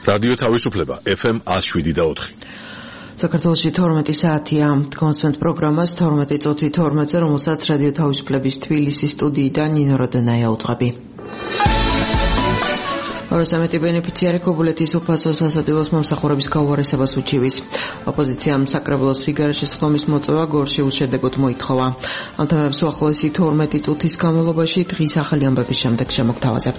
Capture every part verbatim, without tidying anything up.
რადიო თავისუფლება ეფ ემ ათს შვიდი და ოთხი. საქართველოში თორმეტი საათია კონსვენთ პროგრამას თორმეტი წუთი თორმეტზე, რომელსაც რადიო თავისუფლების თბილისის სტუდიიდან ნინო როდენაია უძღვები. ორასამეტი ბენეფიციარი ქობულეთის უფასო სასადილოს მომსახურების გაუარესებას უჩივის. ოპოზიციამ საკრებულოს ფიგარაში სხდომის მოწვევა გორში უშედეგოდ მოითხოვა. ამ თემებს უახლოესი თორმეტი წუთის განმავლობაში დღის ახალი ამბების შემდეგ შემოგთავაზებთ.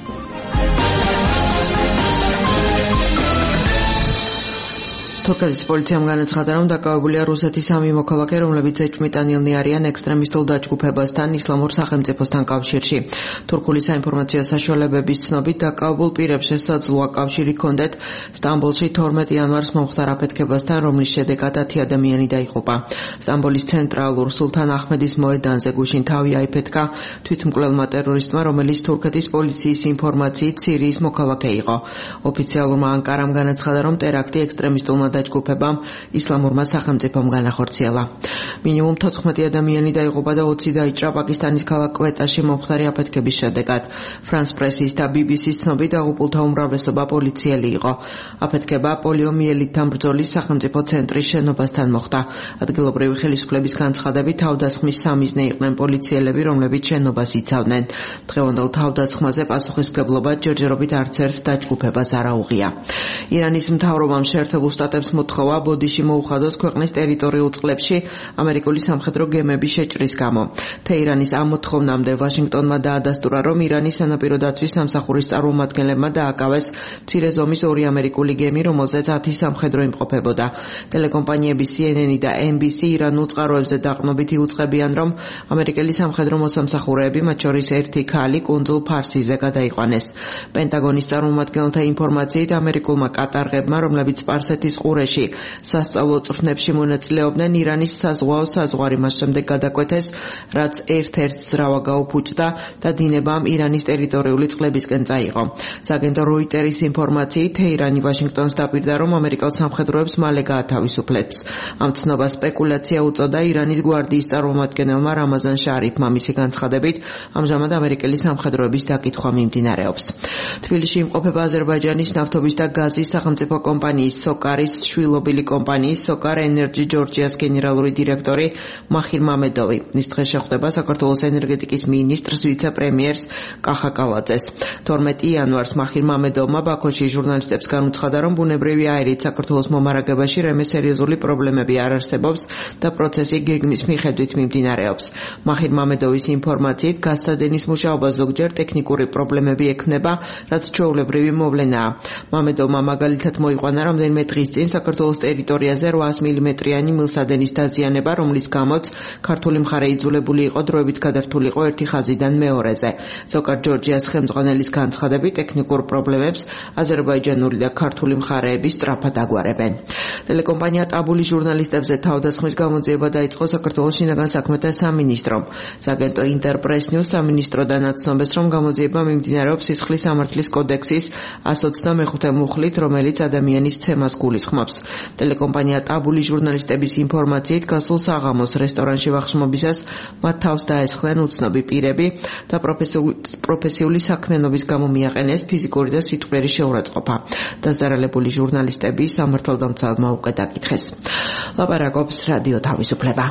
თურქეთის პოლიციამ განაცხადა, რომ დაკავებულია რუსეთის სამი მოქალაქე, რომლებიც ეჭვმიტანილნი არიან ექსტრემისტულ დაჯგუფებასთან ისლამურ სახელმწიფოსთან კავშირში. თურქული საინფორმაციო საშუალებების ცნობით, დაკავებულ პირებს შესაძლოა კავშირი ჰქონდეთ სტამბოლში თორმეტი იანვარს მომხდარ აფეთქებასთან, რომლის შედეგად ათი ადამიანი დაიღუპა. სტამბოლის ცენტრალურ სულთან აჰმედის მოედანზე გუშინ თავი აიფეთქა თვითმკვლელმა ტერორისტმა, რომელიც თურქეთის პოლიციის ინფორმაციით სირიის მოქალაქე იყო. ოფიციალურმა ანკარამ განაცხადა, რომ ტერაქტი ექსტრემისტულმა დაჯგუფებამ ისლამურმა სახელმწიფომ განახორციელა. მინიმუმ თოთხმეტი ადამიანი დაიღუპა და ოცი დაიჭრა პაკისტანის ქალაქ კვეტაში მომხდარი აფეთქების შედეგად. ფრანს პრესის და ბი ბი სის ცნობით დაღუპულთა უმრავლესობა პოლიციელი იყო. აფეთქება პოლიომიელიტთან ბრძოლის სახელმწიფო ცენტრის შენობასთან მოხდა. ადგილობრივი ხელისუფლების განცხადებით თავდასხმის სამიზნე იყვნენ პოლიციელები, რომლებიც შენობას იცავდნენ. დღევანდელ თავდასხმაზე პასუხისმგებლობა ჯერჯერობით არც ერთ დაჯგუფებას არ აუღია. ირანის მთავრობამ შეერთებულ შტატებს მოთხოვა ბოდიში მოუხადოს ქვეყნის ტერიტორიულ წყლებში ამერიკული სამხედრო გემების შეჭრის გამო. თეირანის ამ მოთხოვნამდე ვაშინგტონმა დაადასტურა, რომ ირანის სანაპირო დაცვის სამსახურის წარმომადგენლებმა დააკავეს მცირე ზომის ორი ამერიკული გემი, რომელზეც ათი სამხედრო იმყოფებოდა. ტელეკომპანიები სი ენ ენი და ენ ბი სი ირანულ წყაროებზე დაყრდნობით იუწყებიან, რომ ამერიკელი სამხედრო მოსამსახურეები, მათ შორის ერთი ქალი, კუნძულ ფარსიზე გადაიყვანეს. პენტაგონის წარმომადგენელთა ინფორმაციით, ამერიკულმა კატარღებმა, რომლებიც სპარსეთის ყურეში სასწავლო წვრთნებში მონაწილეობდნენ, ირანის საზღვაო საზღვარი მას შემდეგ გადაკვეთეს, რაც ერთ-ერთ ზრავა გაუფუჭდა და დინებამ ირანის ტერიტორიული წყლებისკენ წაიღო. სააგენტო როიტერის ინფორმაციით, თეირანი ვაშინგტონს დაპირდა, რომ ამერიკელ სამხედროებს მალე გაათავისუფლებს. ამ ცნობას სპეკულაცია უწოდა ირანის გვარდიის წარმომადგენელმა რამაზან შარიფმა. მისი განცხადებით, ამჟამად ამერიკელი სამხედროების დაკითხვა მიმდინარეობს. თბილისში იმყოფება აზერბაიჯანის ნავთობის და გაზის სახელმწიფო კომპანიის სოკარის შვილობილი კომპანიის სოკარ ენერჯი ჯორჯიას გენერალური დირექტორი მაჰირ მამედოვი. ის დღეს შეხვდება საქართველოს ენერგეტიკის მინისტრს ვიცე-პრემიერს კახა კალაძეს. თორმეტი იანვარს მაჰირ მამედოვმა ბაქოში ჟურნალისტებს განუცხადა, რომ ბუნებრივი აირით საქართველოს მომარაგებაში რემე სერიოზული პრობლემები არ არსებობს და პროცესი გეგმის მიხედვით მიმდინარეობს. მაჰირ მამედოვის ინფორმაციით, გაზსადენის მუშაობა ზოგჯერ ტექნიკური პრობლემები ექმნება, რაც ჩვეულებრივი მოვლენაა. მამედოვმა მაგალითად მოიყვანა, რამდენიმე დღის წინ საქართველოს ტერიტორიაზე რვაას მილიმეტრიანი მილსადენის დაზიანება, რომლის გამოც ქართული მხარე იძულებული იყო დროებით გადართულიყო ერთი ხაზიდან მეორეზე. ზოგად ჯორჯიას ხელმძღვანელის განცხადებით, ტექნიკურ პრობლემებს აზერბაიჯანული და ქართული მხარეები სწრაფად აგვარებენ. ტელეკომპანია ტაბული ჟურნალისტებზე თავდასხმის გამოძიება დაიწყო საქართველოს შინაგან საქმეთა სამინისტრომ. სააგენტო ინტერპრეს ნიუს სამინისტროდან აცნობს, რომ გამოძიება მიმდინარეობს სისხლის სამართლის კოდექსის ას ოცდამეხუთე მუხლით, რომელიც ადამიანის ცემას გულისხმობს. ტელეკომპანია ტაბული ჟურნალისტების ინფორმაციით, გასულ საღამოს რესტორანში ვახშმობისას მათ თავს დაესხნენ უცნობი პირები და პროფესიული საქმიანობის გამო მიაყენეს ფიზიკური და სიტყვიერი შეურაცხყოფა. დაზარალებული ჟურნალისტები სამართალდამცავმა უკვე დაკითხეს. ლაპარაკობს რადიო თავისუფლება.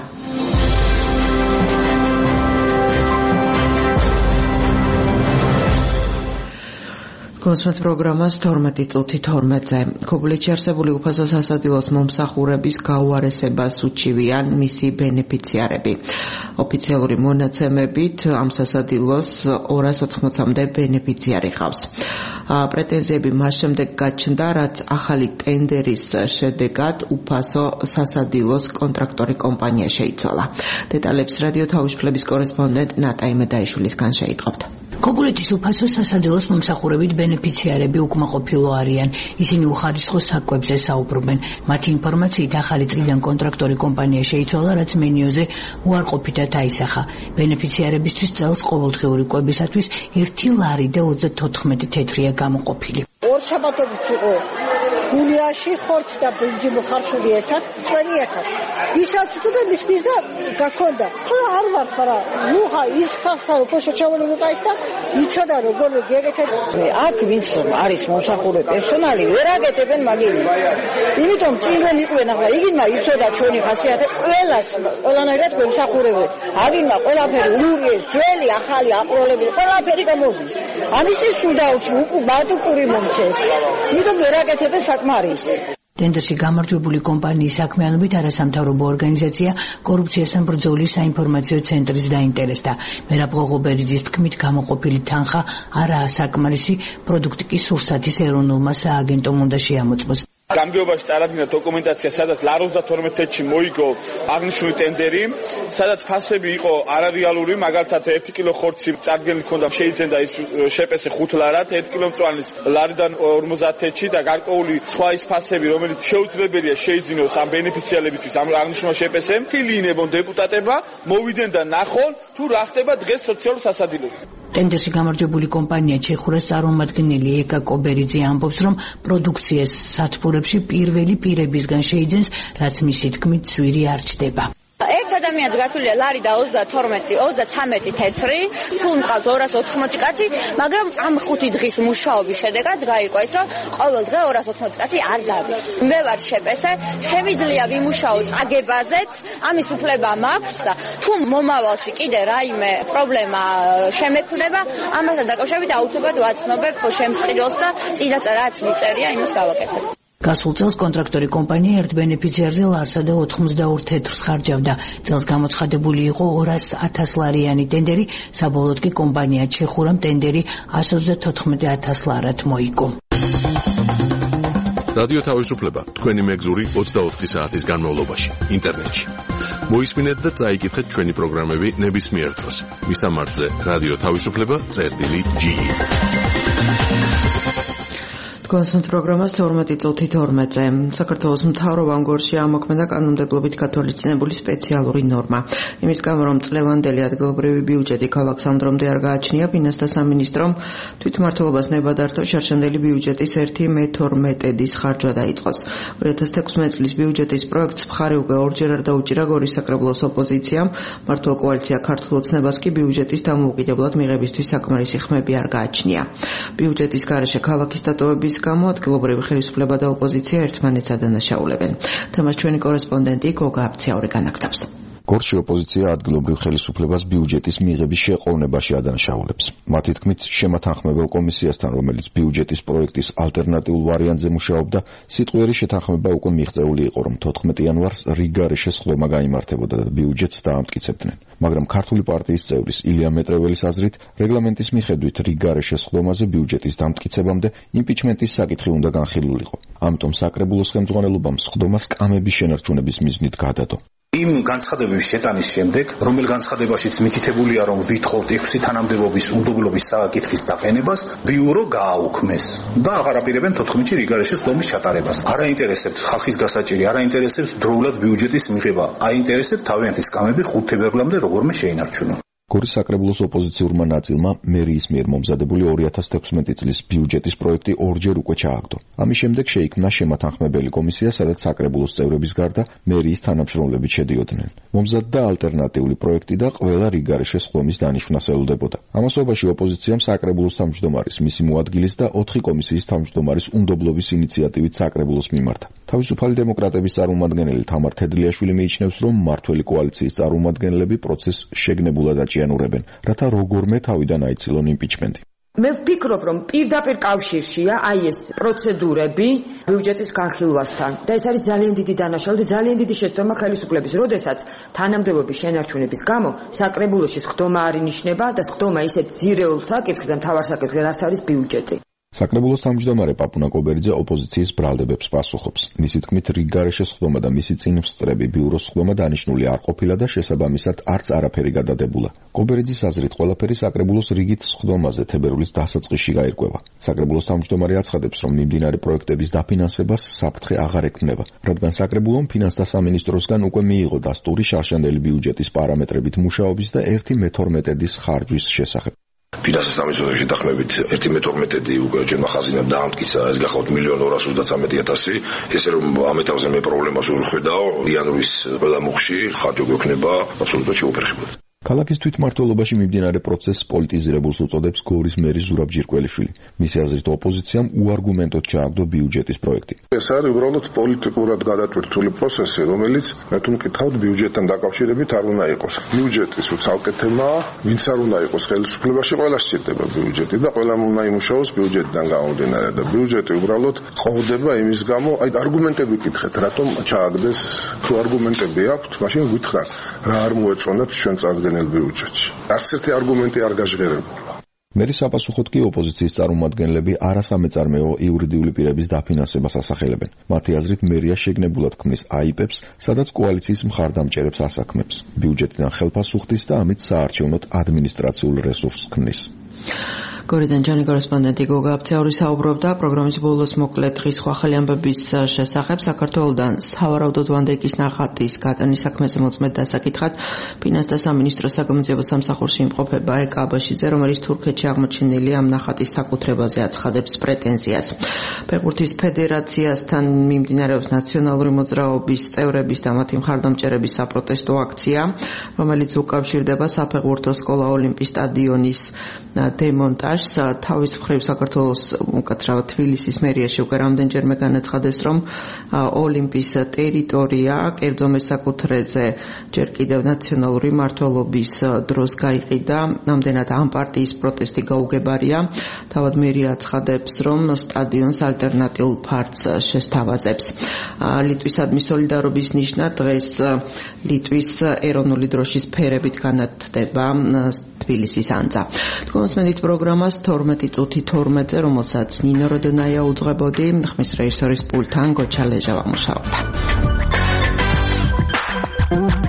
კონსვენთ პროგრამას თორმეტი წუთი თორმეტზე. ქობულეთში არსებული უფასო სასადილოს მომსახურების გაუარესებას უჩივიან მისი ბენეფიციარები. ოფიციალური მონაცემებით ამ სასადილოს ორას ოთხმოცამდე ბენეფიციარი ყავს. პრეტენზიები მას შემდეგ გაჩნდა, რაც ახალი ტენდერის შედეგად უფასო სასადილოს კონტრაქტორი კომპანია შეიცვალა. დეტალებს რადიო თავისუფლების კორესპონდენტ ნატა იმედაიშვილისგან შეიტყობთ. ქობულეთის უფასო სასადილოს მომსახურებით ბენეფიციარები უკმაყოფილო არიან. ისინი უხარისხო საკვებზე საუბრობენ. მათი ინფორმაციით, ახალი წლიდან კონტრაქტორი კომპანია შეიცვალა, რაც მენიოზე უარყოფითად აისახა. ბენეფიციარებისთვის წელს ყოველდღიური კვებისათვის ერთი ლარი და ოცდათოთხმეტი თეთრია გამოყოფილი. ორ შაბათობით იყო გულიაში ხორც და ბრინჯი მოხარშული ერთად, წვენი ერთად. ვისაც უთუდა მის მიზა გაქონდა. ხო არ ვარ, მაგრამ ნუ ხა ის ხალხთან უფრო შეჩავებული გაიქცა, იცოდა როგორ გეგეთებ. აქ ვინც არის მომსახურე პერსონალი ვერ აკეთებენ მაგილი. იმიტომ წინ რომ იყვნენ ახლა იგინმა იცოდა ჩვენი ხასიათი ყველას, ყველანაირად გვემსახურებენ. აგინმა ყველაფერი ურიეს, ძველი, ახალი, აყროლებული, ყველაფერი გამოდის. ამისთვის სუდაუში უკუბატუკური მომწეს. იმიტომ ვერ აკეთებენ საკმარის. ტენდერში გამარჯვებული კომპანიის საქმიანობით არასამთავრობო ორგანიზაცია კორუფციასთან ბრძოლის საინფორმაციო ცენტრის დაინტერესდა. მერაბ ღოღობერიძის თქმით, გამოყოფილი თანხა არაა საკმარისი, პროდუქტი კი სურსათის ეროვნულმა სააგენტომ უნდა შეამოწმოს. გამგეობაში წარადგინა დოკუმენტაცია, სადაც ოცდათორმეტ წელს მოიგო აღნიშნული ტენდერი, სადაც ფასები იყო არარეალური, მაგალითად ერთი კილო ხორცი წარდგენილი ჰქონდა, შეიძენდა ის შეპესე ხუთ ლარად, ერთი კილო მწვანის ლარიდან ორმოცდაათ წელსში და გარკვეული სხვა ის ფასები, რომელიც შეუძლებელია შეიძინოს ამ ბენეფიციარებისთვის ამ აღნიშნულ შეპესემ, ხილინებონ დეპუტატებმა, მოვიდნენ და ნახონ თუ რა ხდება დღეს სოციალურ სასადილოში. ტენდერში გამარჯვებული კომპანია ჩეხურას წარმომადგენელი ეკა კობერიძე ამბობს, რომ პროდუქციას სათბურებში პირველი პირებისგან შეიძენს, რაც მისი თქმით ძვირი არ ჩდება. ერთ ადამიანს გათვლილია ლარი და ოცდათორმეტი ოცდაცამეტი თეთრი, თუ მყავს ორას ოთხმოცი კაცი, მაგრამ ამ ხუთი დღის მუშაობის შედეგად გაირკვა ის, რომ ყოველ დღე ორას ოთხმოცი კაცი არ დადის. მე ვარ შეპესე, შემიძლია ვიმუშაო წაგებაზეც, ამის უფლება მაქვს და თუ მომავალში კიდე რაიმე პრობლემა შემექმნება, ამასთან დაკავშირებით აუცილებლად ვაცნობებ შემწყილს და წინასწარ რაც მიწერია, იმას გავაკეთებ. გასულ წელს კონტრაქტორი კომპანია ერთ ბენეფიციარზე ლარსა და ოთხმოცდაორ თეთრს ხარჯავდა. წელს გამოცხადებული იყო ორას ათას ლარიანი ტენდერი, საბოლოოდ კი კომპანია ჩეხურამ ტენდერი ასი ოცდათოთხმეტი ათას ლარად მოიგო. რადიო თავისუფლება თქვენი მეგზური ოცდაოთხი საათის განმავლობაში ინტერნეტში. მოისმინეთ და წაიკითხეთ ჩვენი პროგრამები ნებისმიერ დროს. მისამართზე რადიო თავისუფლება წერტილი ჯი. კონსულტ პროგრამას თორმეტი წუთი თორმეტზე საქართველოს მთავრობამ გორში ამოქმედა კანონმდებლობით გათვალისწინებული სპეციალური ნორმა. იმის გამო, რომ წლევანდელი ადგილობრივი ბიუჯეტი ქალაქ სამდრომდე არ გააჩნია, ფინანსთა სამინისტრომ თვითმმართველობას ნებადართო შარშანდელი ბიუჯეტის ერთი მეთორმეტედის ხარჯვა დაიწყოს. ორი ათას თექვსმეტ წლის ბიუჯეტის პროექტს მხარი უკვე ორჯერ არ დაუჭირა გორის საკრებულოს ოპოზიციამ, მართლ კოალიცია ქართულ ოცნებას კი ბიუჯეტის დამოუკიდებლად მიღებისთვის საკმარისი ხმები არ გააჩნია. ბიუჯეტის გარეშე ქალაქის დატოვების გამო ადგილობრივი ხელისუფლება და ოპოზიცია ერთმანეთს ადანაშაულებენ. თემას ჩვენი კორესპონდენტი გოგა აფციაური განაგრძობს. გორში ოპოზიცია ადგილობრივ ხელისუფლებას ბიუჯეტის მიღების შეყოვნებაში ადანაშაულებს. მათი თქმით, შემათანხმებელ კომისიასთან, რომელიც ბიუჯეტის პროექტის ალტერნატიულ ვარიანტზე მუშაობდა, სიტყვიერი შეთანხმება უკვე მიღწეული იყო, რომ თოთხმეტი იანვარს რიგგარეშე სხდომა გაიმართებოდა და ბიუჯეტს დაამტკიცებდნენ. მაგრამ ქართული პარტიის წევრის ილია მეტრეველის აზრით, რეგლამენტის მიხედვით რიგგარეშე სხდომაზე ბიუჯეტის დამტკიცებამდე იმპიჩმენტის საკითხი უნდა განხილულიყო. ამიტომ საკრებულოს ხელმძღვანელობამ სხდომას კამების შენარჩუნების მიზნით გადადო. იმ განცხადებების შეტანის შემდეგ, რომელ განცხადებაშიც მითითებულია, რომ ვითხოვთ ექვსი თანამდებობის უნდობლობის საკითხის დაყენებას, ბიურო გააუქმეს და აღარ აპირებენ თოთხმეტში რიგგარეშე სხდომის ჩატარებას. არ აინტერესებთ ხალხის გასაჭირი, არ აინტერესებთ დროულად ბიუჯეტის მიღება, აინტერესებთ თავიანთი სკამები ხუთ თებერვლამდე როგორმე შეინარჩუნონ. გორის საკრებულოს ოპოზიციურმა ნაწილმა მერიის მიერ მომზადებული ორი ათას თექვსმეტი წლის ბიუჯეტის პროექტი ორჯერ უკვე ჩააგდო. ამის შემდეგ შეიქმნა შემათანხმებელი კომისია, სადაც საკრებულოს წევრების გარდა მერიის თანამშრომლები შედიოდნენ. მომზადდა ალტერნატიული პროექტი და ყველა რიგგარეშე სხდომის დანიშვნას ელოდებოდა. ამასობაში ოპოზიციამ საკრებულოს თავმჯდომარის, მისი მოადგილის და ოთხი კომისიის თავმჯდომარის უნდობლობის ინიციატივით საკრებულოს მიმართა. თავისუფალი დემოკრატების წარმომადგენელი თამარ თედლიაშვილი მიიჩნევს, რომ მმართველი კოალიციის წარმომადგენლები პროცესს შეგნებულად აჭიანურებენ, რათა როგორმე თავიდან აიცილონ იმპიჩმენტი. მე ვფიქრობ, რომ პირდაპირ კავშირშია აი ეს პროცედურები ბიუჯეტის განხილვასთან და ეს არის ძალიან დიდი დანაშაული და ძალიან დიდი შეცდომა ხელისუფლების, როდესაც თანამდებობის შენარჩუნების გამო საკრებულოში სხდომა არ ინიშნება და სხდომა ისეთ ძირეულ საკითხს და მთავარ საკითხს, რაც არის ბიუჯეტი. საკრებულოს თავმჯდომარე პაპუნა კობერიძე ოპოზიციის ბრალდებებს პასუხობს. მისი თქმით, რიგგარეშე სხდომა და მისი წინსწრები ბიუროს სხდომა დანიშნული არ ყოფილა და შესაბამისად არც არაფერი გადადებულა. კობერიძის აზრით, ყველაფერი საკრებულოს რიგით სხდომაზე თებერვლის დასაწყისში გაირკვევა. საკრებულოს თავმჯდომარე აცხადებს, რომ მიმდინარე პროექტების დაფინანსებას საფრთხე აღარ ექმნება, რადგან საკრებულომ ფინანსთა სამინისტროსგან უკვე მიიღო დასტური შარშანდელი ბიუჯეტის პარამეტრებით მუშაობის და ერთი მეთორმეტედის ხარჯვის შესახებ. ფინანსთა სამინისტროს შეთანხმებით ერთი მეტ ორმეტედი უკვე ჯერმა ხაზინამ დაამტკიცა, ეს გახავთ მილიონი ორასი ოცდათვრამეტი ათასი. ესე რომ ამ ეტაპზე მე პრობლემას ვერ ხედავ, იანვრის ყველა მუხში ხარჯი გვექნება აბსოლუტურად შეუფერხებლად. ქალაქის თვითმმართველობაში მიმდინარე პროცესს პოლიტიზირებულს უწოდებს გორის მერი ზურაბ ჯირკველიშვილი. მისი აზრით ოპოზიციამ უარგუმენტოდ ჩააგდო ბიუჯეტის პროექტი. ეს არის უბრალოდ პოლიტიკურად გადატვირთული პროცესი, რომელიც მე თუ მკითხავთ ბიუჯეტთან დაკავშირებით არ უნდა იყოს. ბიუჯეტის უცალკე თემაა, ვინც არ უნდა იყოს ხელისუფლებაში, ყველა სჭირდება ბიუჯეტი და ყველა უნდა იმუშაოს ბიუჯეტიდან გამომდინარე და ბიუჯეტი უბრალოდ ყოფდება იმის გამო, აი არგუმენტები გკითხეთ, რატომ ჩააგდეს, თუ არგუმენტები აქვთ, მაშინ გითხრათ, რა არ მოეწონათ ჩვენ წარდგენილ ბიუჯეტში. არც ერთი არგუმენტი არ გაჟღერებულა. მერის საპასუხოდ კი ოპოზიციის წარმომადგენლები არასამეწარმეო იურიდიული პირების დაფინანსებას ასახელებენ. მათი აზრით მერია შეგნებულად ქმნის აიპებს, სადაც კოალიციის მხარდამჭერებს ასაქმებს. ბიუჯეტიდან ხელფასუხდის და ამით საარჩევნოდ ადმინისტრაციულ რესურსს ქმნის. გორიდან ჯანი კორესპონდენტი გოგა აბცაური საუბრობდა პროგრამის ბოლოს მოკლე დღის სხვა ხელი ამბების შესახებ. საქართველოდან სავარაუდოდ ვანდეიკის ნახატის გატანის საქმეზე მოწმედ დასაკითხად ფინანსთა სამინისტროს საგამოძიებო სამსახურში იმყოფება ეკა აბაშიძე, რომელიც თურქეთში აღმოჩენილი ამ ნახატის საკუთრებაზე აცხადებს პრეტენზიას. ფეხბურთის ფედერაციასთან მიმდინარეობს ნაციონალური მოძრაობის წევრების და მათი მხარდამჭერების საპროტესტო აქცია, რომელიც უკავშირდება საფეხბურთო სკოლა ოლიმპის სტადიონის დემონტაჟს. თავის მხრივ საქართველოს უკაცრავად თბილისის მერიაში უკვე რამდენჯერმე განაცხადეს, რომ ოლიმპის ტერიტორია კერძო მესაკუთრეზე ჯერ კიდევ ნაციონალური მმართველობის დროს გაიყიდა. ამდენად ამ პარტიის პროტესტი გაუგებარია. თავად მერია აცხადებს, რომ სტადიონს ალტერნატიულ ფარდს შესთავაზებს. ლიტვისადმი სოლიდარობის ნიშნად დღეს ლიტვის ეროვნული დროშის ფერებით განათდება თბილისის ანძა. თქვენს პროგრამას თორმეტი წუთი თორმეტზე, რომელსაც ნინო როდონაია უძღვებოდი, ხმის რეჟისორის პულტთან გოჩა ლეჟავა მუშაობდა.